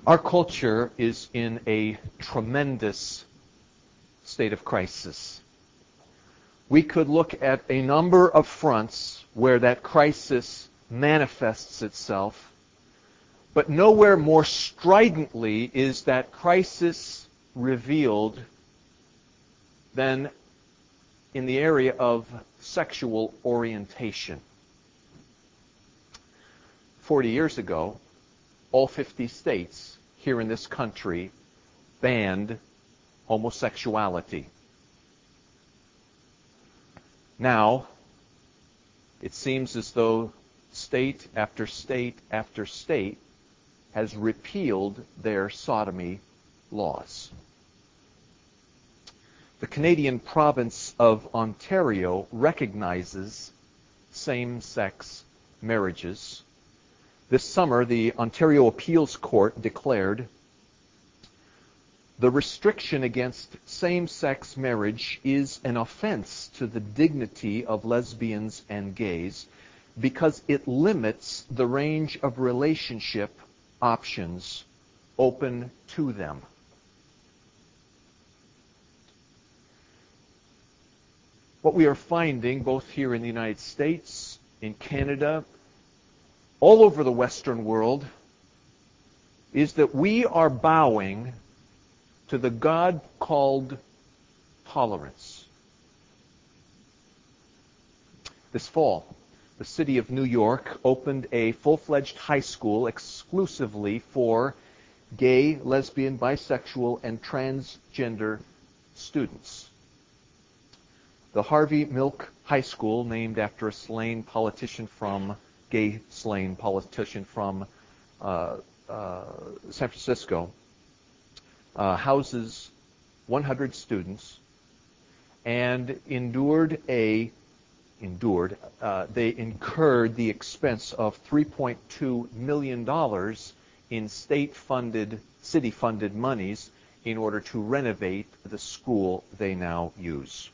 Our culture is in a tremendous state of crisis. We could look at a number of fronts where that crisis manifests itself, but nowhere more stridently is that crisis revealed than in the area of sexual orientation. 40 years ago, all 50 states here in this country banned homosexuality. Now, it seems as though state after state after state has repealed their sodomy laws. The Canadian province of Ontario recognizes same-sex marriages. This summer, the Ontario Appeals Court declared the restriction against same-sex marriage is an offense to the dignity of lesbians and gays because it limits the range of relationship options open to them. What we are finding, both here in the United States, in Canada, all over the Western world, is that we are bowing to the God called tolerance. This fall, the city of New York opened a full-fledged high school exclusively for gay, lesbian, bisexual, and transgender students. The Harvey Milk High School, named after a gay slain politician from San Francisco, houses 100 students and they incurred the expense of $3.2 million in city-funded monies in order to renovate the school they now use.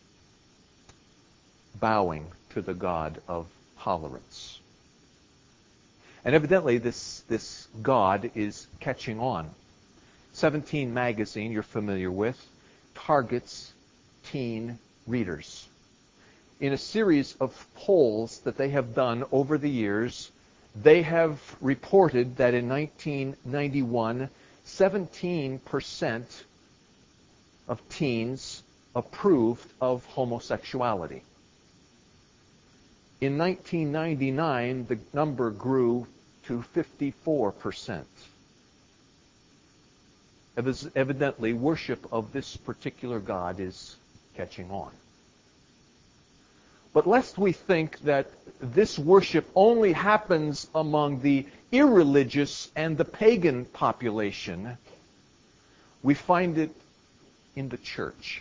Bowing to the God of tolerance. And evidently this God is catching on. 17 magazine, you're familiar with, targets teen readers. In a series of polls that they have done over the years, they have reported that in 1991, 17% of teens approved of homosexuality. In 1999, the number grew to 54%. Evidently, worship of this particular God is catching on. But lest we think that this worship only happens among the irreligious and the pagan population, we find it in the church.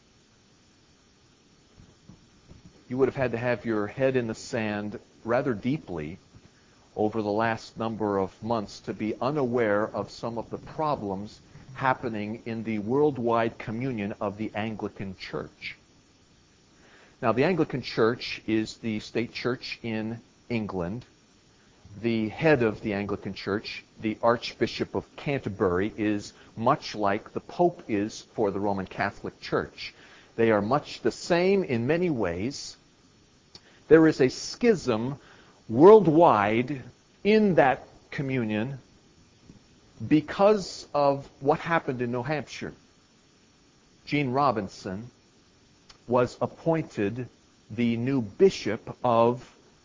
You would have had to have your head in the sand rather deeply over the last number of months to be unaware of some of the problems happening in the worldwide communion of the Anglican Church. Now, the Anglican Church is the state church in England. The head of the Anglican Church, the Archbishop of Canterbury, is much like the Pope is for the Roman Catholic Church. They are much the same in many ways. There is a schism worldwide in that communion because of what happened in New Hampshire. Gene Robinson was appointed the new bishop of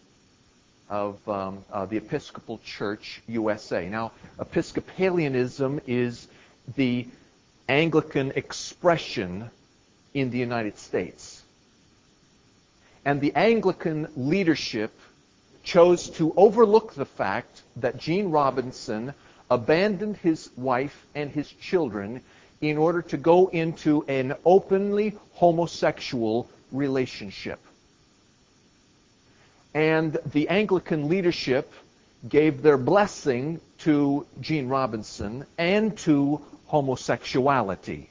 the Episcopal Church USA. Now, Episcopalianism is the Anglican expression in the United States. And the Anglican leadership chose to overlook the fact that Gene Robinson abandoned his wife and his children in order to go into an openly homosexual relationship. And the Anglican leadership gave their blessing to Gene Robinson and to homosexuality.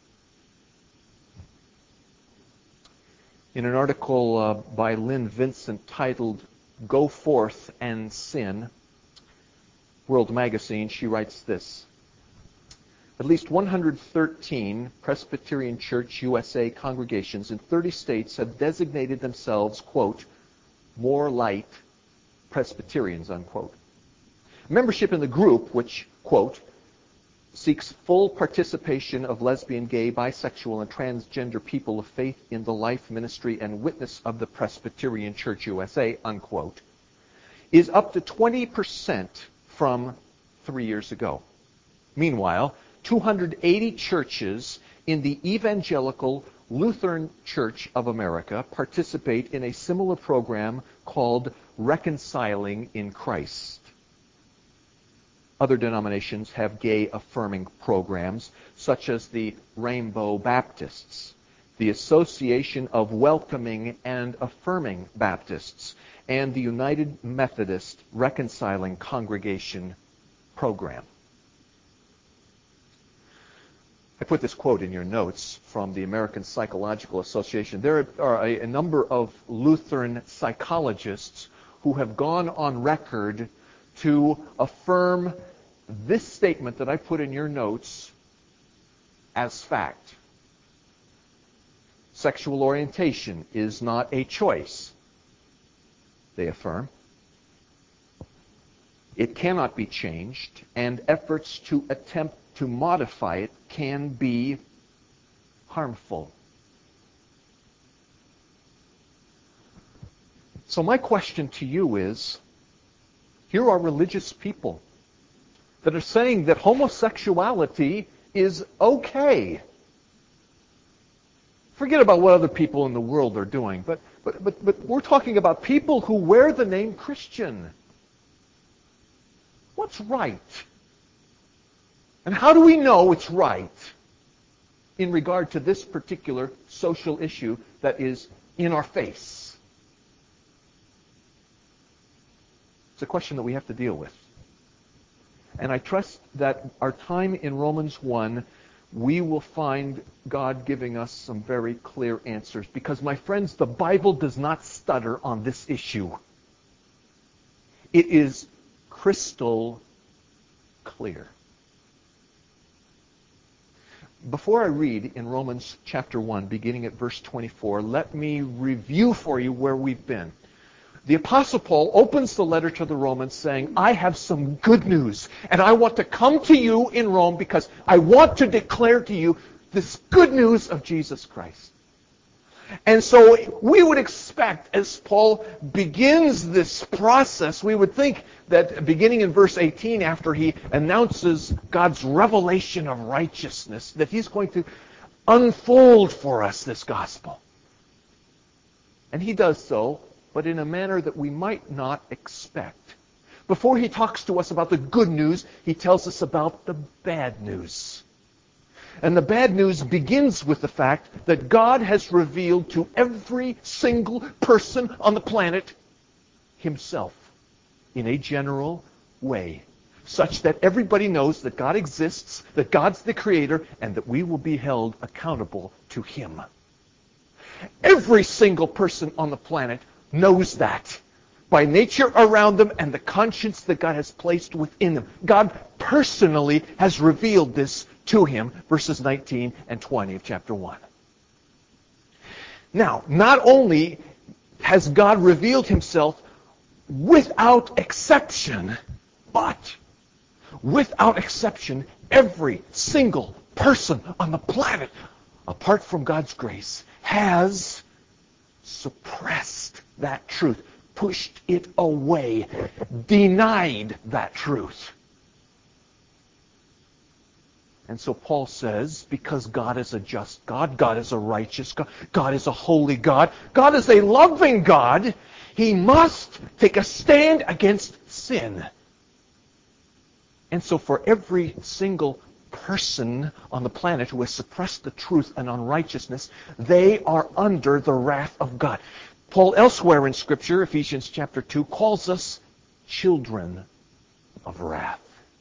In an article by Lynn Vincent titled "Go Forth and Sin," World Magazine, she writes this: at least 113 Presbyterian Church USA congregations in 30 states have designated themselves, quote, more light Presbyterians, unquote. Membership in the group, which, quote, seeks full participation of lesbian, gay, bisexual, and transgender people of faith in the life, ministry, and witness of the Presbyterian Church USA, unquote, is up to 20% from 3 years ago. Meanwhile, 280 churches in the Evangelical Lutheran Church of America participate in a similar program called Reconciling in Christ. Other denominations have gay-affirming programs, such as the Rainbow Baptists, the Association of Welcoming and Affirming Baptists, and the United Methodist Reconciling Congregation program. I put this quote in your notes from the American Psychological Association. There are a number of Lutheran psychologists who have gone on record to affirm this statement that I put in your notes as fact. Sexual orientation is not a choice, they affirm. It cannot be changed, and efforts to attempt to modify it can be harmful. So my question to you is, here are religious people that are saying that homosexuality is okay. Forget about what other people in the world are doing, but we're talking about people who wear the name Christian. What's right? And how do we know it's right in regard to this particular social issue that is in our face? It's a question that we have to deal with. And I trust that our time in Romans 1, we will find God giving us some very clear answers. Because, my friends, the Bible does not stutter on this issue. It is crystal clear. Before I read in Romans chapter 1, beginning at verse 24, let me review for you where we've been. The Apostle Paul opens the letter to the Romans saying, I have some good news, and I want to come to you in Rome because I want to declare to you this good news of Jesus Christ. And so we would expect, as Paul begins this process, we would think that beginning in verse 18, after he announces God's revelation of righteousness, that he's going to unfold for us this gospel. And he does so, but in a manner that we might not expect. Before he talks to us about the good news, he tells us about the bad news. And the bad news begins with the fact that God has revealed to every single person on the planet himself in a general way, such that everybody knows that God exists, that God's the creator, and that we will be held accountable to him. Every single person on the planet knows that by nature around them and the conscience that God has placed within them. God personally has revealed this to him, verses 19 and 20 of chapter 1. Now, not only has God revealed himself without exception, but without exception, every single person on the planet, apart from God's grace, has suppressed that truth, pushed it away, denied that truth. And so Paul says, because God is a just God, God is a righteous God, God is a holy God, God is a loving God, he must take a stand against sin. And so for every single person on the planet who has suppressed the truth and unrighteousness, they are under the wrath of God. Paul elsewhere in Scripture, Ephesians chapter 2, calls us children of wrath.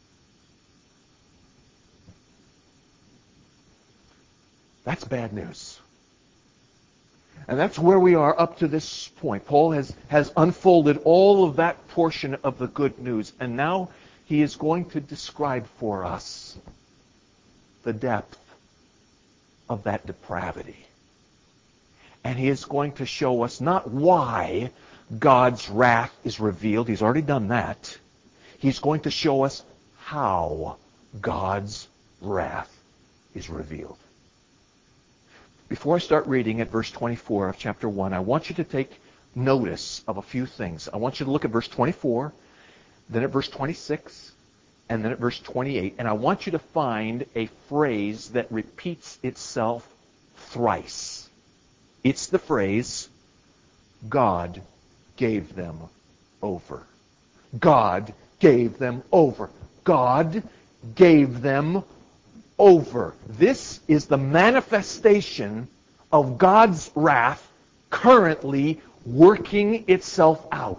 That's bad news. And that's where we are up to this point. Paul has unfolded all of that portion of the good news. And now He is going to describe for us the depth of that depravity. And he is going to show us not why God's wrath is revealed. He's already done that. He's going to show us how God's wrath is revealed. Before I start reading at verse 24 of chapter 1, I want you to take notice of a few things. I want you to look at verse 24, then at verse 26, and then at verse 28. And I want you to find a phrase that repeats itself thrice. It's the phrase, God gave them over. God gave them over. God gave them over. This is the manifestation of God's wrath currently working itself out.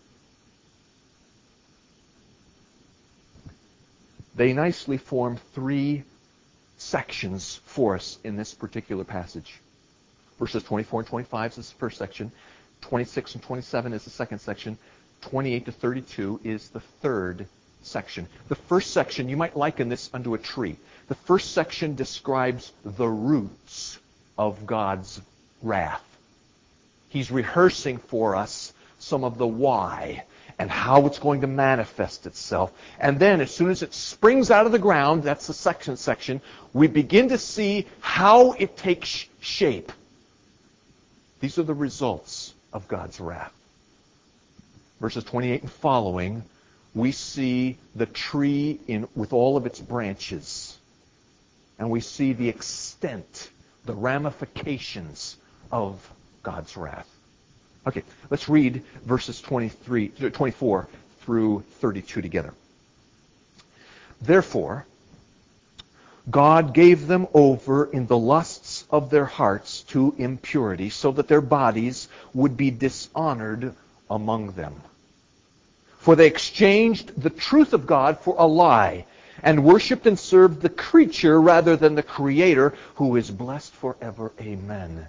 They nicely form three sections for us in this particular passage. Verses 24 and 25 is the first section. 26 and 27 is the second section. 28 to 32 is the third section. The first section, you might liken this unto a tree. The first section describes the roots of God's wrath. He's rehearsing for us some of the why and how it's going to manifest itself. And then as soon as it springs out of the ground, that's the section, we begin to see how it takes shape. These are the results of God's wrath. Verses 28 and following, we see the tree with all of its branches. And we see the extent, the ramifications of God's wrath. Okay, let's read verses 24 through 32 together. Therefore, God gave them over in the lusts of their hearts to impurity, so that their bodies would be dishonored among them. For they exchanged the truth of God for a lie, and worshipped and served the creature rather than the Creator, who is blessed forever. Amen.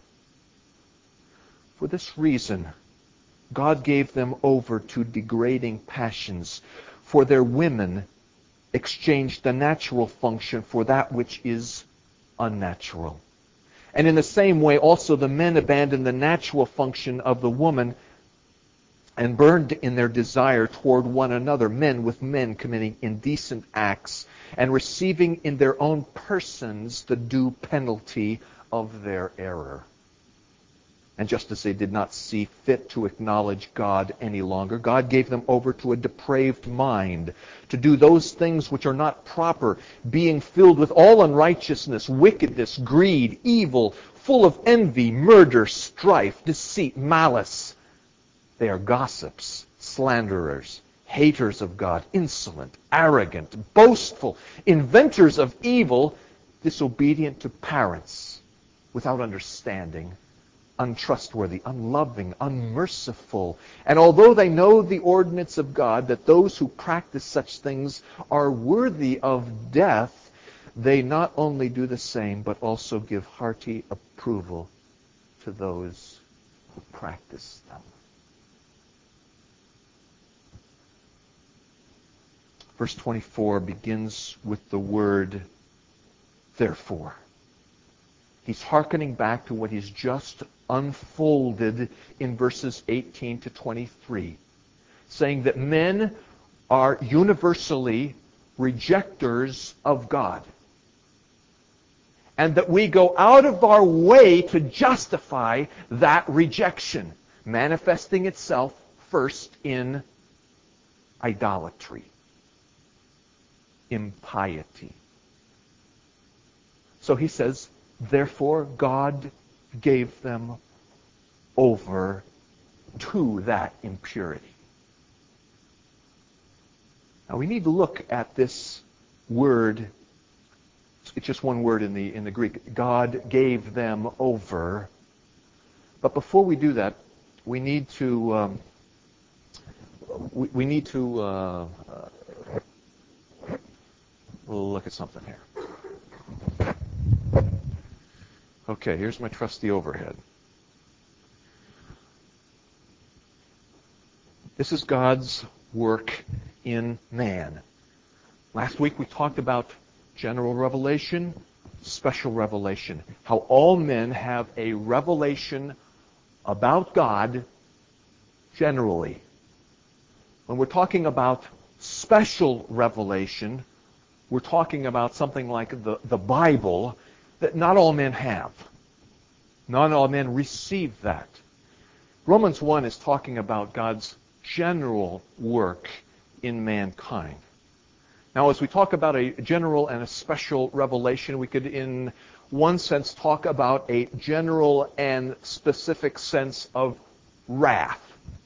For this reason, God gave them over to degrading passions, for their women exchanged the natural function for that which is unnatural. And in the same way also the men abandoned the natural function of the woman and burned in their desire toward one another, men with men committing indecent acts and receiving in their own persons the due penalty of their error. And just as they did not see fit to acknowledge God any longer, God gave them over to a depraved mind, to do those things which are not proper, being filled with all unrighteousness, wickedness, greed, evil, full of envy, murder, strife, deceit, malice. They are gossips, slanderers, haters of God, insolent, arrogant, boastful, inventors of evil, disobedient to parents, without understanding, untrustworthy, unloving, unmerciful. And although they know the ordinance of God, that those who practice such things are worthy of death, they not only do the same, but also give hearty approval to those who practice them. Verse 24 begins with the word, therefore. He's hearkening back to what he's just unfolded in verses 18 to 23, saying that men are universally rejectors of God, and that we go out of our way to justify that rejection, manifesting itself first in idolatry, impiety. So he says, therefore God gave them over to that impurity. Now we need to look at this word. It's just one word in the Greek. God gave them over. But before we do that, we need to look at something here. Okay, here's my trusty overhead. This is God's work in man. Last week we talked about general revelation, special revelation. How all men have a revelation about God generally. When we're talking about special revelation, we're talking about something like the Bible that not all men have. Not all men receive that. Romans 1 is talking about God's general work in mankind. Now, as we talk about a general and a special revelation, we could, in one sense, talk about a general and specific sense of wrath.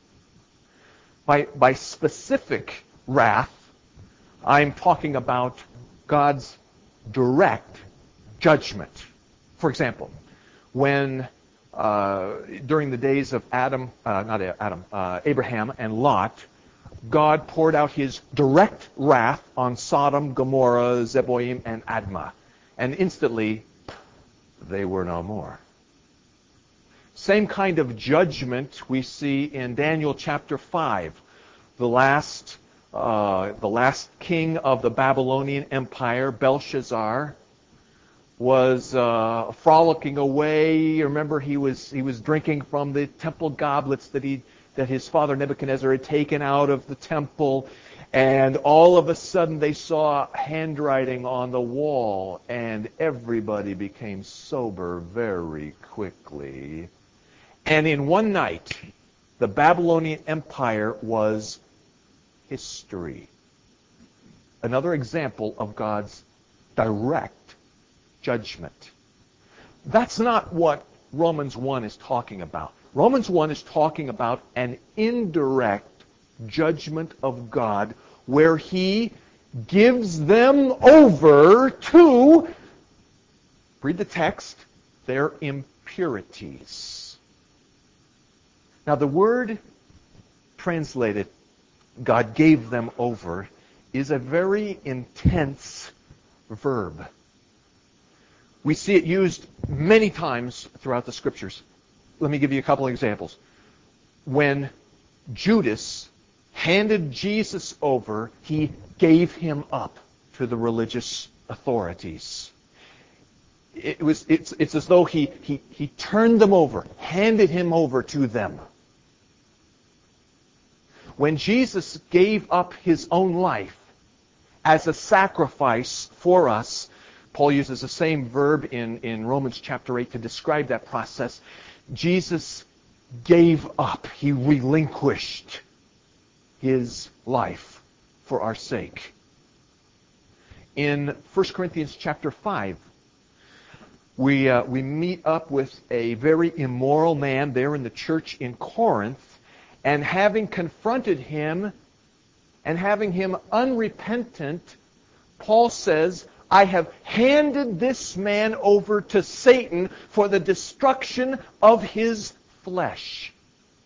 By specific wrath, I'm talking about God's direct judgment. For example, when during the days of Abraham and Lot, God poured out his direct wrath on Sodom, Gomorrah, Zeboim, and Admah. And instantly, they were no more. Same kind of judgment we see in Daniel chapter 5. The last king of the Babylonian Empire, Belshazzar, was frolicking away. Remember, he was drinking from the temple goblets that his father Nebuchadnezzar had taken out of the temple, and all of a sudden they saw handwriting on the wall, and everybody became sober very quickly. And in one night, the Babylonian Empire was history. Another example of God's direct judgment. That's not what Romans 1 is talking about. Romans 1 is talking about an indirect judgment of God where he gives them over to, read the text, their impurities. Now the word translated, God gave them over, is a very intense verb. We see it used many times throughout the Scriptures. Let me give you a couple of examples. When Judas handed Jesus over, he gave him up to the religious authorities. It's as though he turned them over, handed him over to them. When Jesus gave up his own life as a sacrifice for us, Paul uses the same verb in Romans chapter 8 to describe that process. Jesus gave up. He relinquished his life for our sake. In 1 Corinthians chapter 5, we meet up with a very immoral man there in the church in Corinth, and having confronted him and having him unrepentant, Paul says, I have handed this man over to Satan for the destruction of his flesh.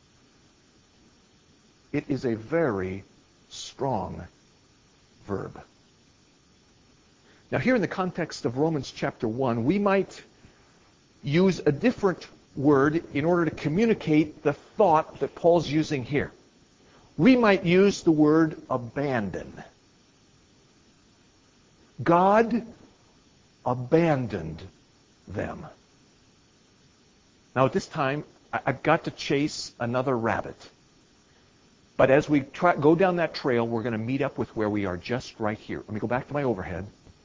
It is a very strong verb. Now here in the context of Romans chapter 1, we might use a different word in order to communicate the thought that Paul's using here. We might use the word abandon. God abandoned them. Now at this time, I've got to chase another rabbit. But as we go down that trail, we're going to meet up with where we are just right here. Let me go back to my overhead.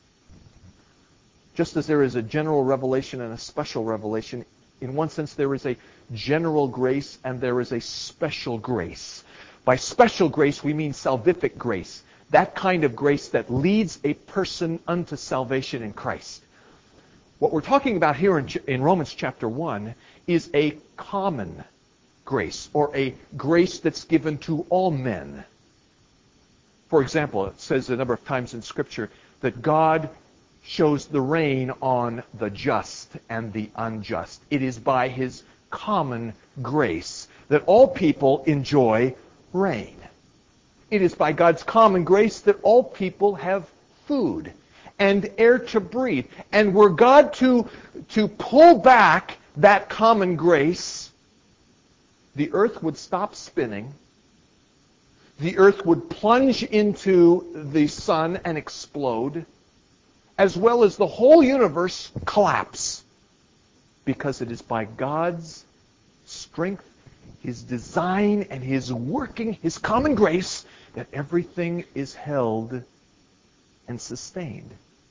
Just as there is a general revelation and a special revelation, in one sense there is a general grace and there is a special grace. By special grace, we mean salvific grace. That kind of grace that leads a person unto salvation in Christ. What we're talking about here in Romans chapter 1 is a common grace, or a grace that's given to all men. For example, it says a number of times in Scripture that God shows the rain on the just and the unjust. It is by his common grace that all people enjoy rain. It is by God's common grace that all people have food and air to breathe. And were God to pull back that common grace, the earth would stop spinning, the earth would plunge into the sun and explode, as well as the whole universe collapse, because it is by God's strength, His design, and His working, His common grace, that everything is held and sustained.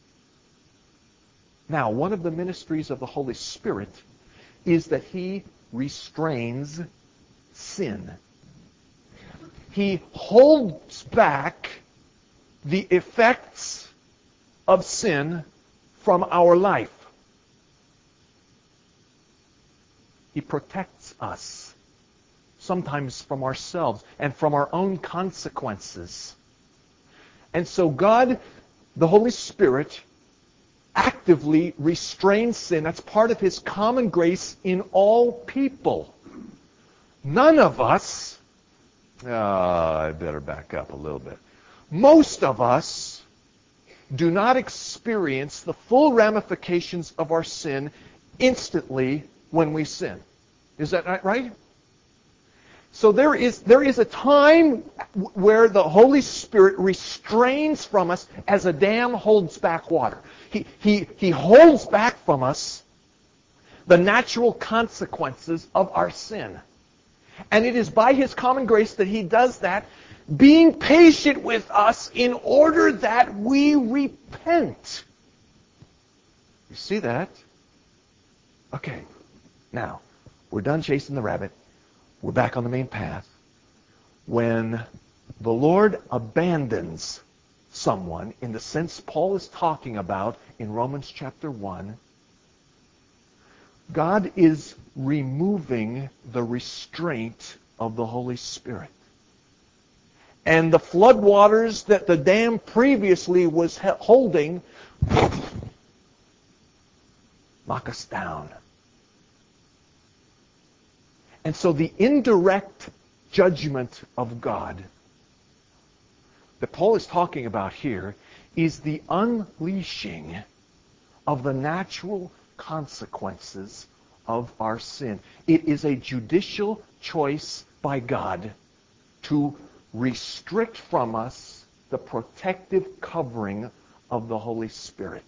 Now, one of the ministries of the Holy Spirit is that He restrains sin. He holds back the effects of sin from our life. He protects us, sometimes from ourselves and from our own consequences. And so God, the Holy Spirit, actively restrains sin. That's part of His common grace in all people. None of us, I better back up a little bit. Most of us do not experience the full ramifications of our sin instantly when we sin. Is that right? So there is a time where the Holy Spirit restrains from us as a dam holds back water. He holds back from us the natural consequences of our sin. And it is by His common grace that He does that, being patient with us in order that we repent. You see that? Okay. Now, we're done chasing the rabbit. We're back on the main path. When the Lord abandons someone, in the sense Paul is talking about in Romans chapter 1, God is removing the restraint of the Holy Spirit. And the floodwaters that the dam previously was holding knock us down. And so the indirect judgment of God that Paul is talking about here is the unleashing of the natural consequences of our sin. It is a judicial choice by God to restrict from us the protective covering of the Holy Spirit.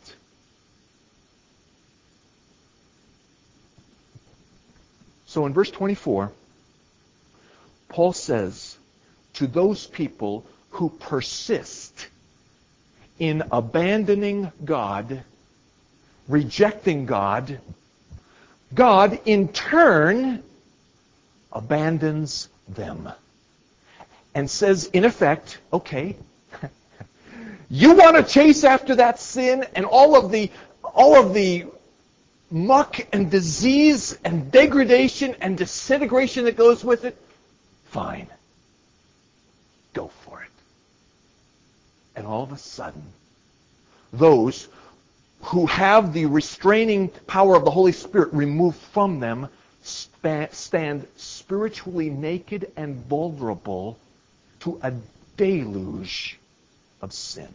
So in verse 24, Paul says, to those people who persist in abandoning God, rejecting God, God in turn abandons them. And says, in effect, okay, you want to chase after that sin and all of the muck and disease and degradation and disintegration that goes with it? Fine. Go for it. And all of a sudden, those who have the restraining power of the Holy Spirit removed from them stand spiritually naked and vulnerable to a deluge of sin.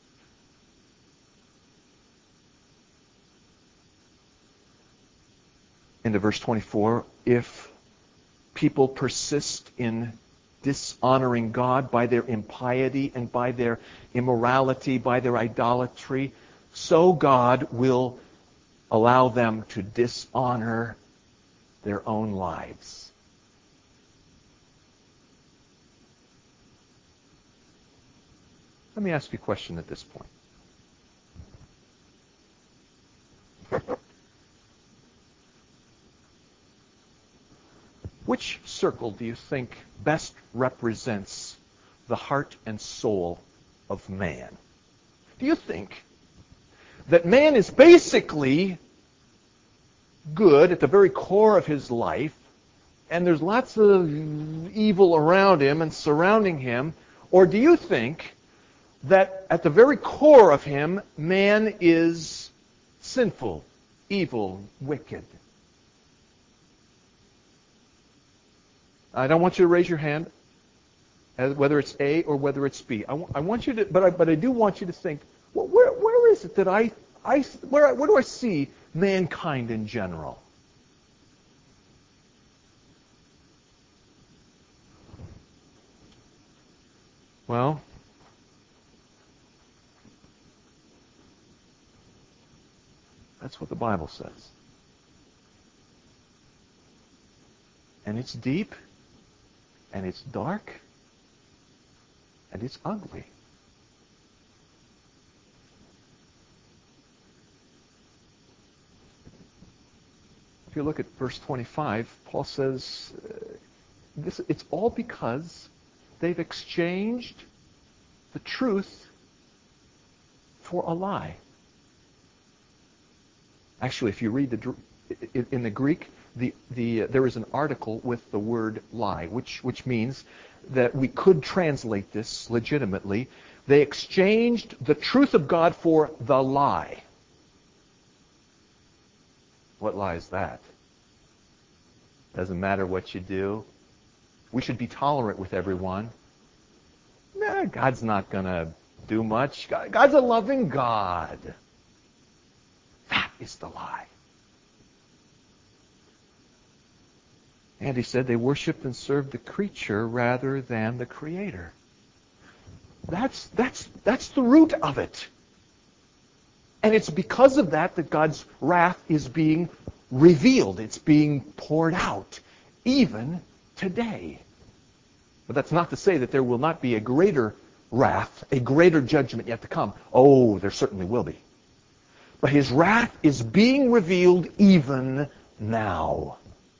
Into verse 24, if people persist in dishonoring God by their impiety and by their immorality, by their idolatry, so God will allow them to dishonor their own lives. Let me ask you a question at this point. Which circle do you think best represents the heart and soul of man? Do you think that man is basically good at the very core of his life, and there's lots of evil around him and surrounding him? Or do you think that at the very core of him, man is sinful, evil, wicked? I don't want you to raise your hand, whether it's A or whether it's B. I want you to, but I do want you to think, well, where is it that where do I see mankind in general? Well, that's what the Bible says. And it's deep, and it's dark, and it's ugly. If you look at verse 25, Paul says, it's all because they've exchanged the truth for a lie. Actually, if you read in the Greek, there is an article with the word lie, which means that we could translate this legitimately. They exchanged the truth of God for the lie. What lie is that? Doesn't matter what you do. We should be tolerant with everyone. Nah, God's not going to do much. God's a loving God. That is the lie. And he said they worshiped and served the creature rather than the Creator. That's the root of it. And it's because of that God's wrath is being revealed. It's being poured out, even today. But that's not to say that there will not be a greater wrath, a greater judgment yet to come. Oh, there certainly will be. But his wrath is being revealed even now.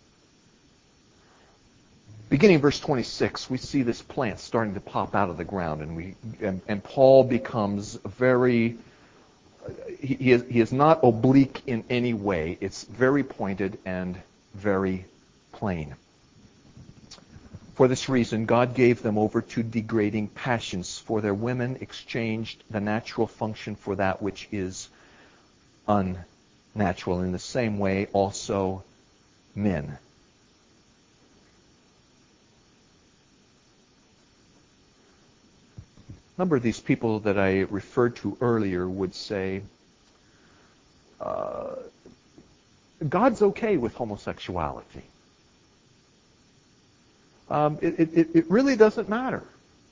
Beginning in verse 26, we see this plant starting to pop out of the ground, and Paul becomes very. He is not oblique in any way. It's very pointed and very plain. For this reason, God gave them over to degrading passions, for their women exchanged the natural function for that which is unnatural. In the same way, also men. A number of these people that I referred to earlier would say, God's okay with homosexuality. It really doesn't matter.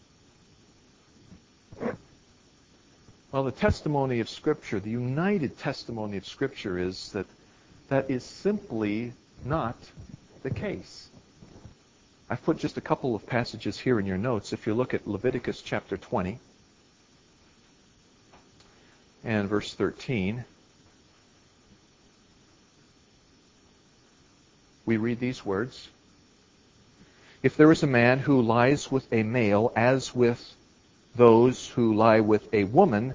Well, the testimony of Scripture, the united testimony of Scripture is that is simply not the case. I've put just a couple of passages here in your notes. If you look at Leviticus chapter 20 and verse 13, we read these words. If there is a man who lies with a male as with those who lie with a woman,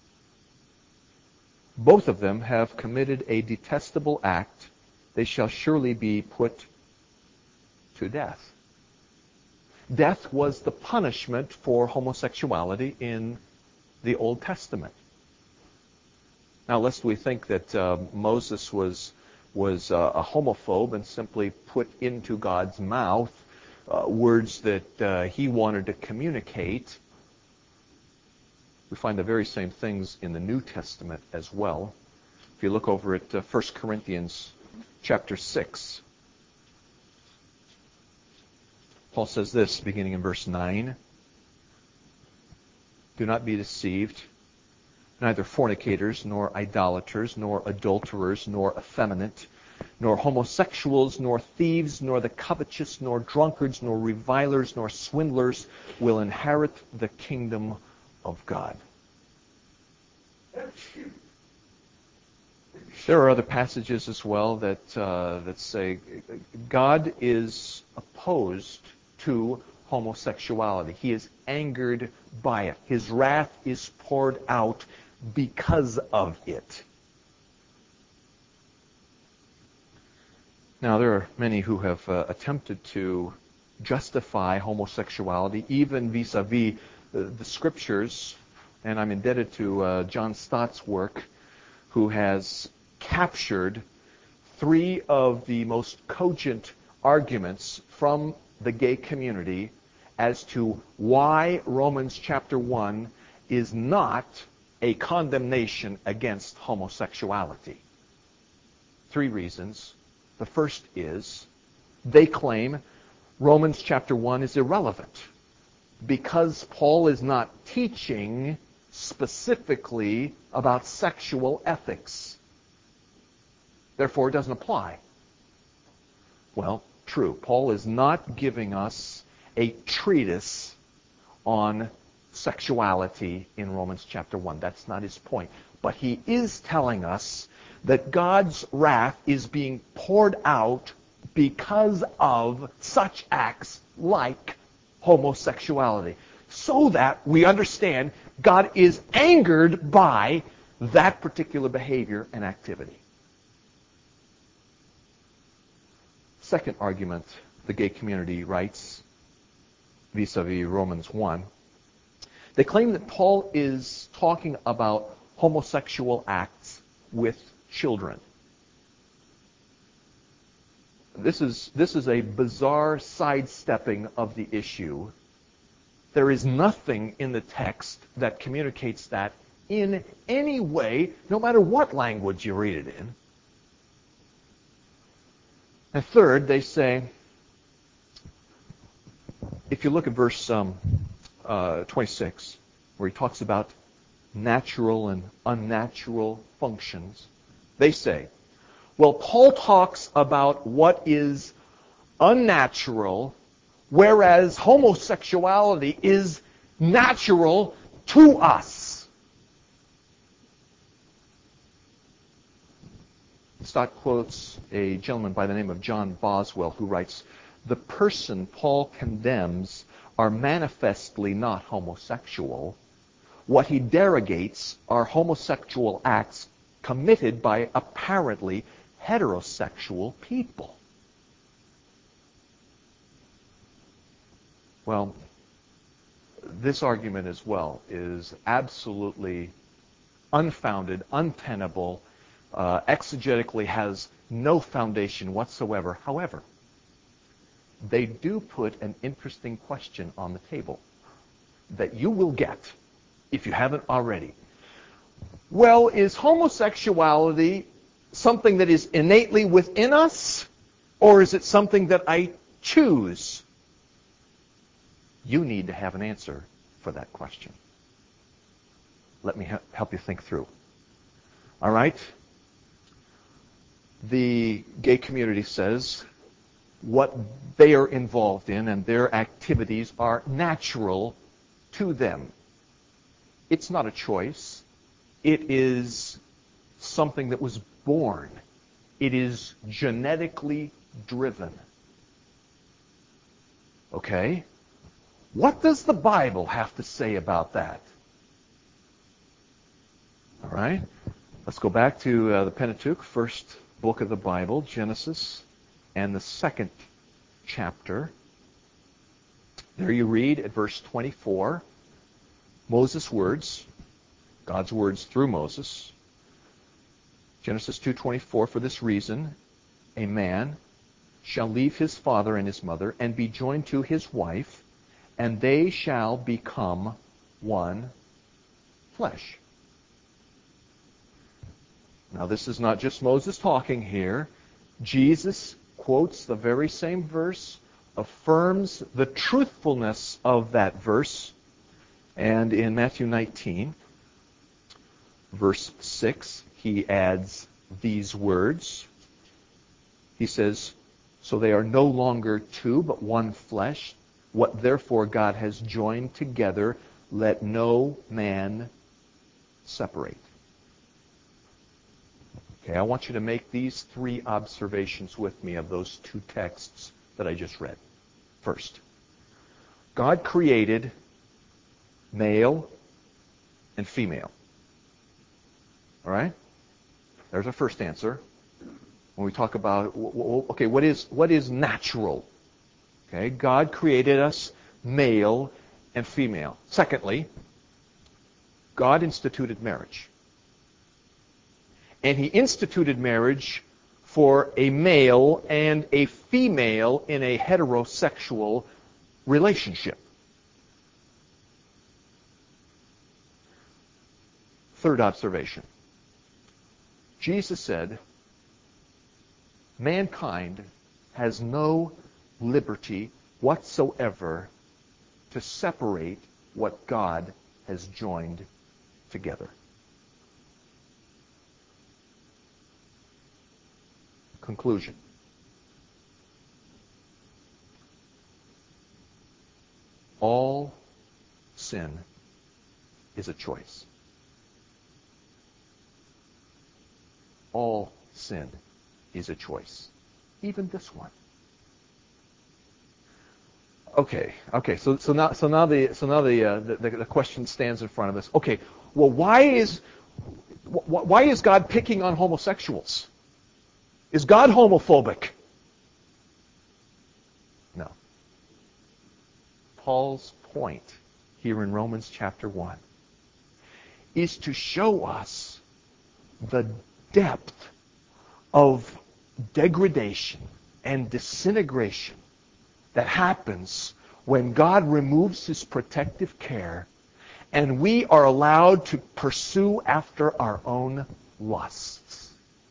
both of them have committed a detestable act. They shall surely be put to death. Death was the punishment for homosexuality in the Old Testament. Now, lest we think that Moses was a homophobe and simply put into God's mouth words that he wanted to communicate, we find the very same things in the New Testament as well. If you look over at 1 Corinthians chapter 6, Paul says this, beginning in verse 9, do not be deceived. Neither fornicators, nor idolaters, nor adulterers, nor effeminate, nor homosexuals, nor thieves, nor the covetous, nor drunkards, nor revilers, nor swindlers will inherit the kingdom of God. There are other passages as well that say God is opposed to homosexuality. He is angered by it. His wrath is poured out because of it. Now, there are many who have attempted to justify homosexuality, even vis-a-vis the Scriptures, and I'm indebted to John Stott's work, who has captured three of the most cogent arguments from the gay community as to why Romans chapter 1 is not a condemnation against homosexuality. Three reasons. The first is they claim Romans chapter 1 is irrelevant because Paul is not teaching specifically about sexual ethics. Therefore, it doesn't apply. Well, true. Paul is not giving us a treatise on sexuality in Romans chapter 1. That's not his point. But he is telling us that God's wrath is being poured out because of such acts like homosexuality, so that we understand God is angered by that particular behavior and activity. Second argument the gay community writes vis-a-vis Romans 1. They claim that Paul is talking about homosexual acts with children. This is a bizarre sidestepping of the issue. There is nothing in the text that communicates that in any way, no matter what language you read it in. And third, they say, if you look at verse 26, where he talks about natural and unnatural functions, they say, well, Paul talks about what is unnatural, whereas homosexuality is natural to us. Stott quotes a gentleman by the name of John Boswell who writes, "The person Paul condemns are manifestly not homosexual. What he derogates are homosexual acts committed by apparently heterosexual people." Well, this argument as well is absolutely unfounded, untenable, exegetically has no foundation whatsoever. However, they do put an interesting question on the table that you will get if you haven't already. Well, is homosexuality something that is innately within us, or is it something that I choose? You need to have an answer for that question. Let me help you think through. All right? The gay community says what they are involved in and their activities are natural to them. It's not a choice. It is something that was born. It is genetically driven. Okay? What does the Bible have to say about that? All right? Let's go back to the Pentateuch, first book of the Bible, Genesis, and the second chapter. There you read at verse 24, Moses' words, God's words through Moses. Genesis 2:24, "For this reason, a man shall leave his father and his mother and be joined to his wife, and they shall become one flesh." Now, this is not just Moses talking here. Jesus quotes the very same verse, affirms the truthfulness of that verse, and in Matthew 19, verse 6, he adds these words. He says, "So they are no longer two, but one flesh. What therefore God has joined together, let no man separate." Okay, I want you to make these three observations with me of those two texts that I just read. First, God created male and female. All right? There's our first answer. When we talk about, okay, what is natural? Okay, God created us male and female. Secondly, God instituted marriage. And he instituted marriage for a male and a female in a heterosexual relationship. Third observation. Jesus said, mankind has no liberty whatsoever to separate what God has joined together. Conclusion. All sin is a choice. All sin is a choice. Even this one. Okay. So now the question stands in front of us. Okay. Well, why is God picking on homosexuals? Is God homophobic? No. Paul's point here in Romans chapter 1 is to show us the depth of degradation and disintegration that happens when God removes his protective care and we are allowed to pursue after our own lusts.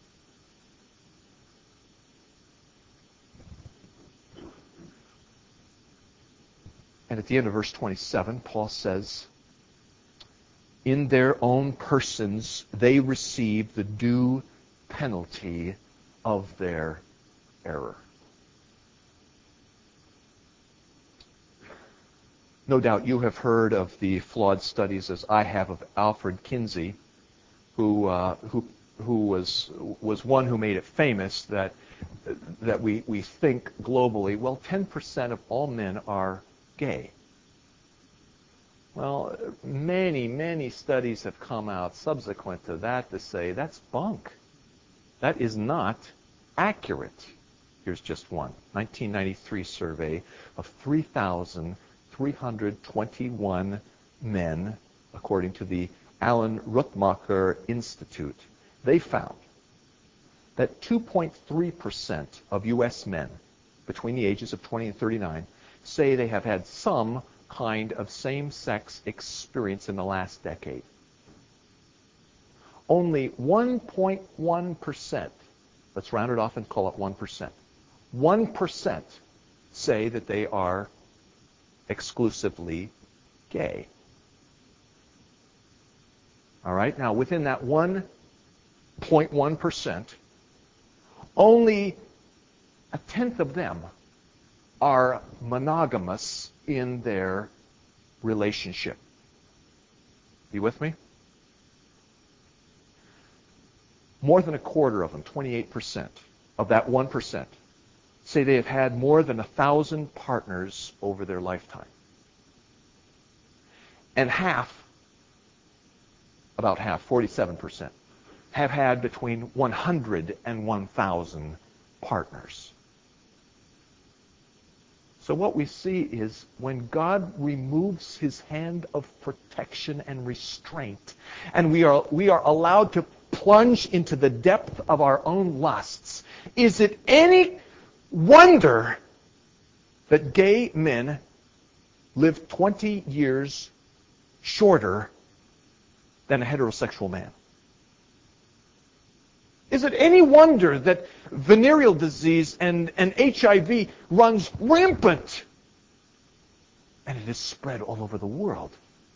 And at the end of verse 27, Paul says, in their own persons they receive the due penalty of their error. No doubt you have heard of the flawed studies, as I have, of Alfred Kinsey, who was one who made it famous that we think globally, well, 10% of all men are gay. Well, many studies have come out subsequent to that to say that's bunk. That is not accurate. Here's just one. 1993 survey of 3,321 men, according to the Alan Rutmacher Institute. They found that 2.3% of U.S. men between the ages of 20 and 39 say they have had some kind of same-sex experience in the last decade. Only 1.1%, let's round it off and call it 1%, 1% say that they are exclusively gay. All right? Now, within that 1.1%, only a tenth of them are monogamous in their relationship. You with me? More than a quarter of them, 28% of that 1%, say they have had more than 1,000 partners over their lifetime. And about half, 47%, have had between 100 and 1,000 partners. So what we see is when God removes his hand of protection and restraint, and we are allowed to plunge into the depth of our own lusts, is it any wonder that gay men live 20 years shorter than a heterosexual man? Is it any wonder that venereal disease and HIV runs rampant? And it is spread all over the world.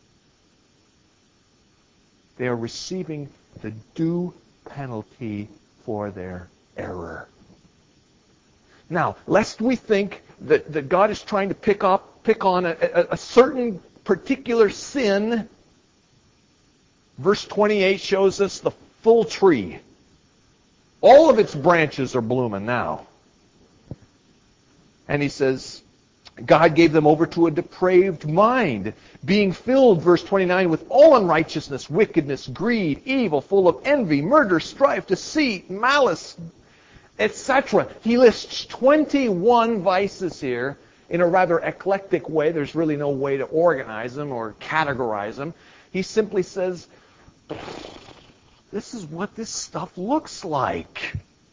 They are receiving the due penalty for their error. Now, lest we think that God is trying to pick on a certain particular sin, verse 28 shows us the full tree. All of its branches are blooming now. And he says, God gave them over to a depraved mind, being filled, verse 29, with all unrighteousness, wickedness, greed, evil, full of envy, murder, strife, deceit, malice, etc. He lists 21 vices here in a rather eclectic way. There's really no way to organize them or categorize them. He simply says, this is what this stuff looks like.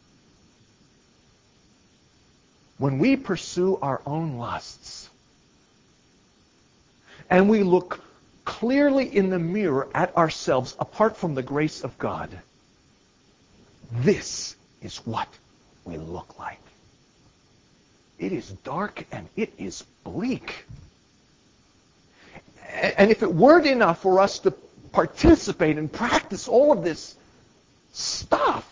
When we pursue our own lusts and we look clearly in the mirror at ourselves apart from the grace of God, this is what we look like. It is dark and it is bleak. And if it weren't enough for us to participate and practice all of this stuff,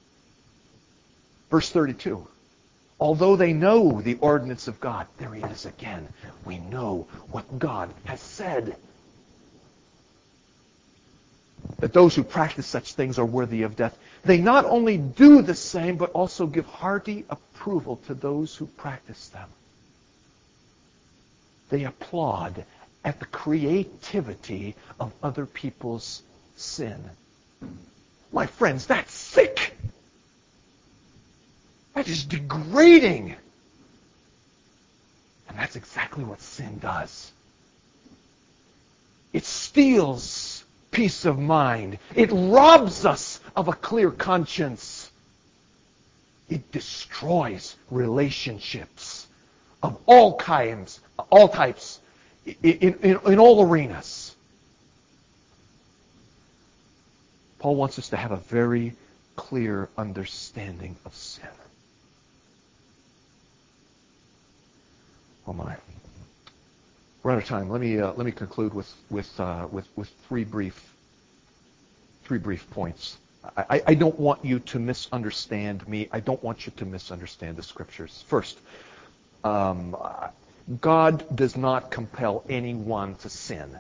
verse 32, although they know the ordinance of God, there he is again. We know what God has said. That those who practice such things are worthy of death. They not only do the same, but also give hearty approval to those who practice them. They applaud at the creativity of other people's sin. My friends, that's sick. That is degrading. And that's exactly what sin does. It steals peace of mind. It robs us of a clear conscience. It destroys relationships of all kinds, all types, in all arenas. Paul wants us to have a very clear understanding of sin. Oh my. We're out of time. Let me conclude with three brief points. I don't want you to misunderstand me. I don't want you to misunderstand the Scriptures. First, God does not compel anyone to sin.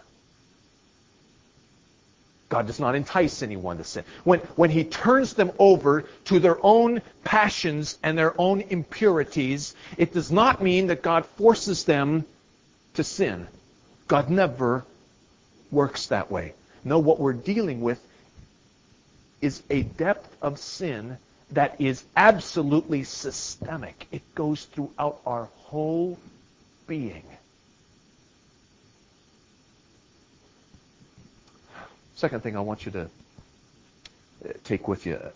God does not entice anyone to sin. When He turns them over to their own passions and their own impurities, it does not mean that God forces them to sin. God never works that way. No, what we're dealing with is a depth of sin that is absolutely systemic. It goes throughout our whole being. Second thing I want you to take with you.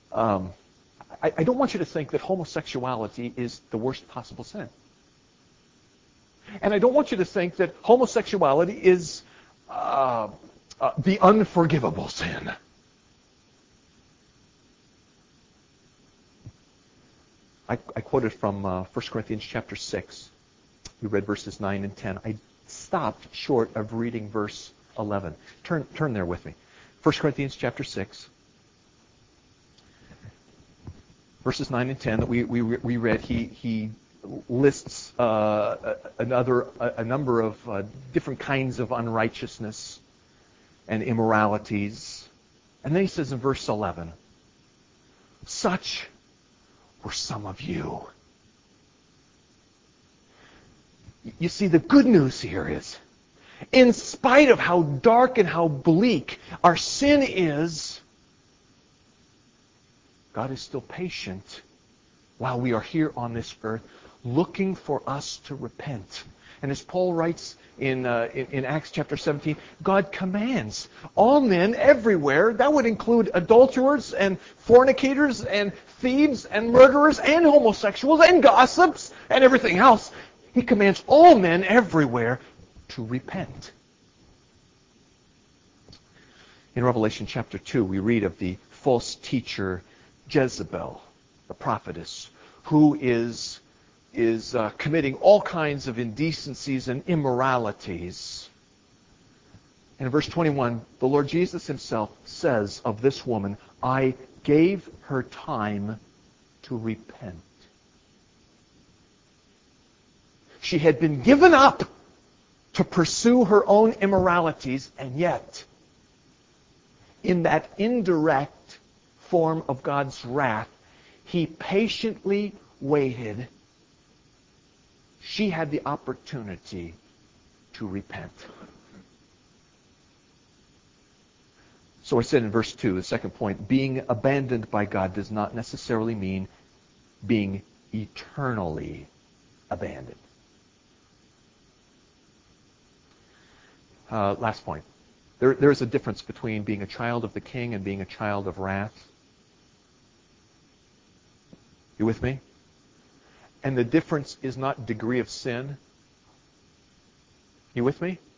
I don't want you to think that homosexuality is the worst possible sin. And I don't want you to think that homosexuality is the unforgivable sin. I quoted from 1 Corinthians chapter 6. We read verses 9 and 10. I stopped short of reading verse 11. Turn there with me. 1 Corinthians chapter 6. Verses 9 and 10 that we read, he lists a number of different kinds of unrighteousness and immoralities. And then he says in verse 11, such were some of you. You see, the good news here is, in spite of how dark and how bleak our sin is, God is still patient while we are here on this earth, looking for us to repent. And as Paul writes in Acts chapter 17, God commands all men everywhere, that would include adulterers and fornicators and thieves and murderers and homosexuals and gossips and everything else. He commands all men everywhere to repent. In Revelation chapter 2, we read of the false teacher Jezebel, the prophetess, who is committing all kinds of indecencies and immoralities. And in verse 21, the Lord Jesus himself says of this woman, I gave her time to repent. She had been given up to pursue her own immoralities, and yet, in that indirect form of God's wrath, He patiently waited. She had the opportunity to repent. So I said in verse 2, the second point, being abandoned by God does not necessarily mean being eternally abandoned. Last point. There is a difference between being a child of the King and being a child of wrath. You with me? And the difference is not degree of sin. You with me?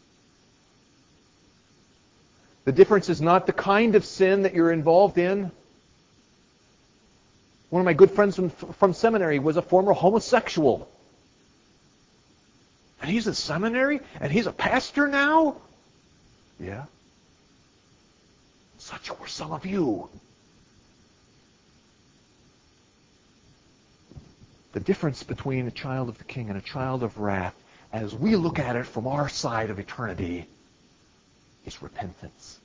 The difference is not the kind of sin that you're involved in. One of my good friends from seminary was a former homosexual. And he's in seminary? And he's a pastor now? Yeah. Such were some of you. The difference between a child of the King and a child of wrath, as we look at it from our side of eternity, is repentance.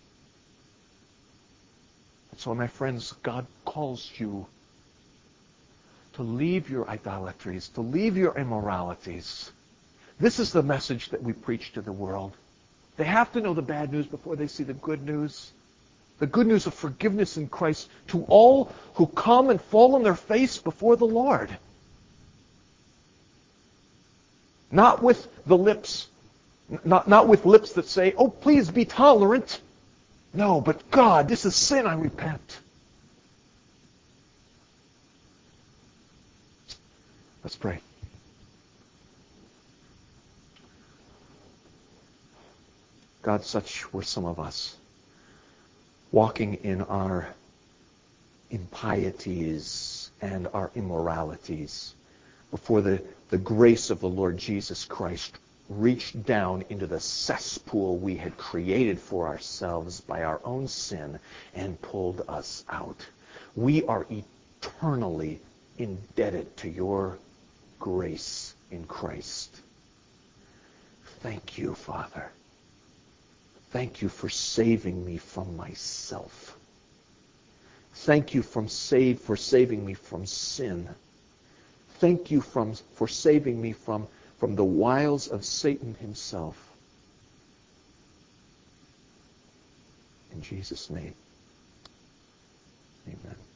And so, my friends, God calls you to leave your idolatries, to leave your immoralities. This is the message that we preach to the world. They have to know the bad news before they see the good news. The good news of forgiveness in Christ to all who come and fall on their face before the Lord. Not with the lips, not with lips that say, oh, please be tolerant. No, but God, this is sin, I repent. Let's pray. God, such were some of us, walking in our impieties and our immoralities before the grace of the Lord Jesus Christ reached down into the cesspool we had created for ourselves by our own sin and pulled us out. We are eternally indebted to your grace in Christ. Thank you, Father. Thank you for saving me from myself. Thank you for saving me from sin. Thank you for saving me from the wiles of Satan himself. In Jesus' name, amen.